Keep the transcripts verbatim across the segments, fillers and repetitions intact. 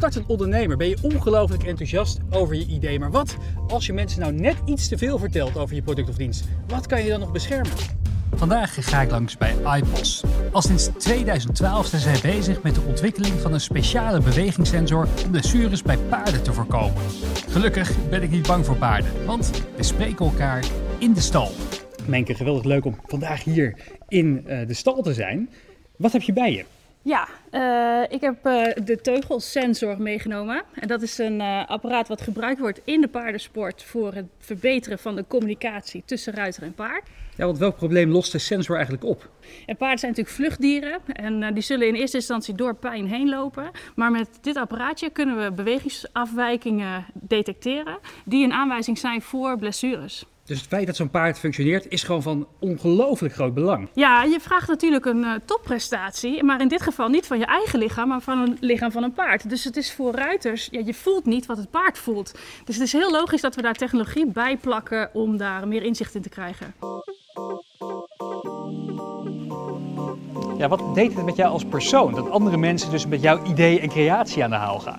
startend ondernemer ben je ongelooflijk enthousiast over je idee. Maar wat als je mensen nou net iets te veel vertelt over je product of dienst? Wat kan je dan nog beschermen? Vandaag ga ik langs bij iPos. Al sinds tweeduizend twaalf zijn zij bezig met de ontwikkeling van een speciale bewegingssensor om blessures bij paarden te voorkomen. Gelukkig ben ik niet bang voor paarden, want we spreken elkaar in de stal. Menke, geweldig leuk om vandaag hier in uh, de stal te zijn. Wat heb je bij je? Ja, uh, ik heb uh, de teugelsensor meegenomen. En dat is een uh, apparaat wat gebruikt wordt in de paardensport voor het verbeteren van de communicatie tussen ruiter en paard. Ja, want welk probleem lost de sensor eigenlijk op? En paarden zijn natuurlijk vluchtdieren en uh, die zullen in eerste instantie door pijn heen lopen. Maar met dit apparaatje kunnen we bewegingsafwijkingen detecteren die een aanwijzing zijn voor blessures. Dus het feit dat zo'n paard functioneert is gewoon van ongelooflijk groot belang. Ja, je vraagt natuurlijk een uh, topprestatie, maar in dit geval niet van je eigen lichaam, maar van een lichaam van een paard. Dus het is voor ruiters, ja, je voelt niet wat het paard voelt. Dus het is heel logisch dat we daar technologie bij plakken om daar meer inzicht in te krijgen. Ja, wat deed het met jou als persoon, dat andere mensen dus met jouw idee en creatie aan de haal gaan?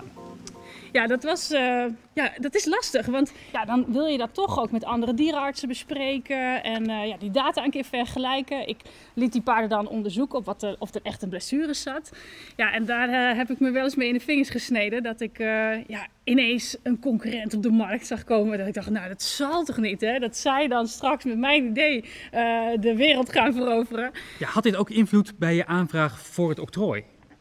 Ja, dat, was, uh, ja, dat is lastig, want ja, dan wil je dat toch ook met andere dierenartsen bespreken en uh, ja, die data een keer vergelijken. Ik liet die paarden dan onderzoeken op wat er, of er echt een blessure zat. Ja, en daar uh, heb ik me wel eens mee in de vingers gesneden dat ik uh, ja, ineens een concurrent op de markt zag komen. Dat ik dacht, nou dat zal toch niet, hè? Dat zij dan straks met mijn idee uh, de wereld gaan veroveren. Ja, had dit ook invloed bij je aanvraag voor het octrooi?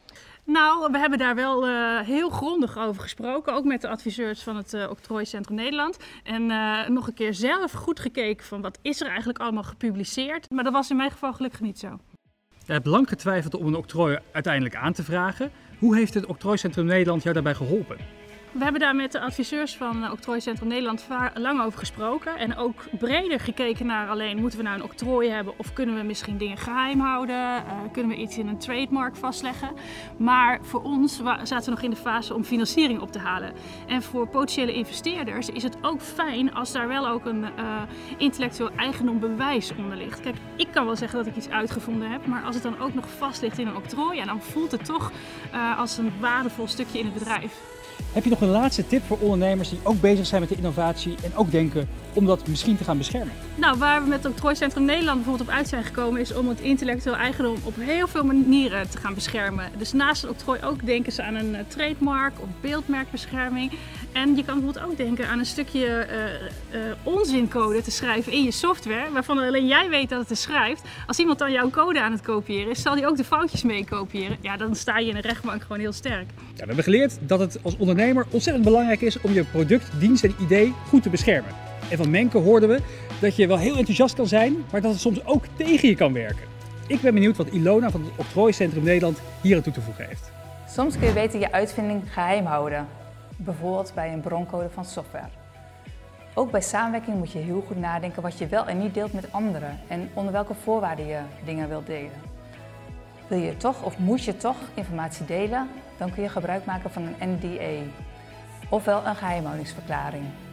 Nou, we hebben daar wel uh, heel grondig over gesproken, ook met de adviseurs van het uh, Octrooicentrum Nederland. En uh, nog een keer zelf goed gekeken van wat is er eigenlijk allemaal gepubliceerd. Maar dat was in mijn geval gelukkig niet zo. Je hebt lang getwijfeld om een octrooi uiteindelijk aan te vragen. Hoe heeft het Octrooicentrum Nederland jou daarbij geholpen? We hebben daar met de adviseurs van Octrooicentrum Nederland lang over gesproken. En ook breder gekeken naar alleen, moeten we nou een octrooi hebben of kunnen we misschien dingen geheim houden? Uh, kunnen we iets in een trademark vastleggen? Maar voor ons zaten we nog in de fase om financiering op te halen. En voor potentiële investeerders is het ook fijn als daar wel ook een uh, intellectueel eigendombewijs onder ligt. Kijk, ik kan wel zeggen dat ik iets uitgevonden heb, maar als het dan ook nog vast ligt in een octrooi, ja, dan voelt het toch uh, als een waardevol stukje in het bedrijf. Heb je nog een laatste tip voor ondernemers die ook bezig zijn met de innovatie en ook denken om dat misschien te gaan beschermen? Nou, waar we met het Octrooicentrum Nederland bijvoorbeeld op uit zijn gekomen is om het intellectueel eigendom op heel veel manieren te gaan beschermen. Dus naast het octrooi ook denken ze aan een uh, trademark of beeldmerkbescherming. En je kan bijvoorbeeld ook denken aan een stukje uh, uh, onzincode te schrijven in je software, waarvan alleen jij weet dat het er schrijft. Als iemand dan jouw code aan het kopiëren is, zal die ook de foutjes mee kopiëren. Ja, dan sta je in een rechtbank gewoon heel sterk. Ja, we hebben geleerd dat het als ondernemer ontzettend belangrijk is om je product, dienst en idee goed te beschermen. En van Menke hoorden we dat je wel heel enthousiast kan zijn, maar dat het soms ook tegen je kan werken. Ik ben benieuwd wat Ilona van het Octrooicentrum Nederland hier aan toe te voegen heeft. Soms kun je beter je uitvinding geheim houden. Bijvoorbeeld bij een broncode van software. Ook bij samenwerking moet je heel goed nadenken wat je wel en niet deelt met anderen en onder welke voorwaarden je dingen wilt delen. Wil je toch of moet je toch informatie delen, dan kun je gebruik maken van een N D A, ofwel een geheimhoudingsverklaring.